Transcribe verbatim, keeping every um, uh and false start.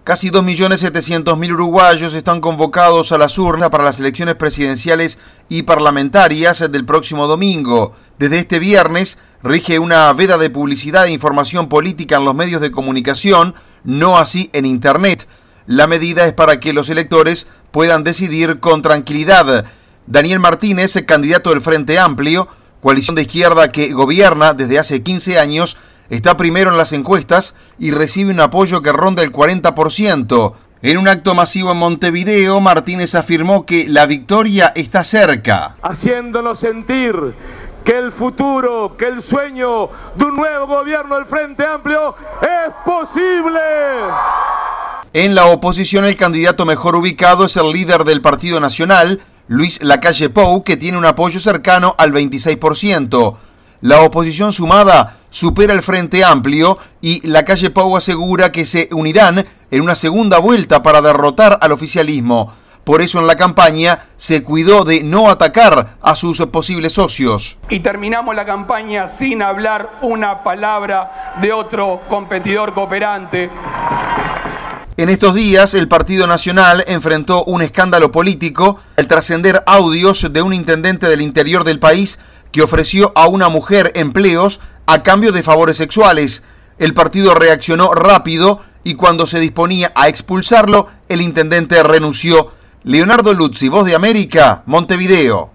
Casi dos millones setecientos mil uruguayos están convocados a las urnas para las elecciones presidenciales y parlamentarias del próximo domingo. Desde este viernes rige una veda de publicidad e información política en los medios de comunicación, no así en Internet. La medida es para que los electores puedan decidir con tranquilidad. Daniel Martínez, candidato del Frente Amplio, coalición de izquierda que gobierna desde hace quince años, está primero en las encuestas y recibe un apoyo que ronda el cuarenta por ciento. En un acto masivo en Montevideo, Martínez afirmó que la victoria está cerca. Haciéndonos sentir que el futuro, que el sueño de un nuevo gobierno del Frente Amplio es posible. En la oposición, el candidato mejor ubicado es el líder del Partido Nacional, Luis Lacalle Pou, que tiene un apoyo cercano al veintiséis por ciento. La oposición sumada supera el Frente Amplio y Lacalle Pou asegura que se unirán en una segunda vuelta para derrotar al oficialismo. Por eso en la campaña se cuidó de no atacar a sus posibles socios. Y terminamos la campaña sin hablar una palabra de otro competidor cooperante. En estos días, el Partido Nacional enfrentó un escándalo político al trascender audios de un intendente del interior del país que ofreció a una mujer empleos a cambio de favores sexuales. El partido reaccionó rápido y cuando se disponía a expulsarlo, el intendente renunció. Leonardo Luzzi, Voz de América, Montevideo.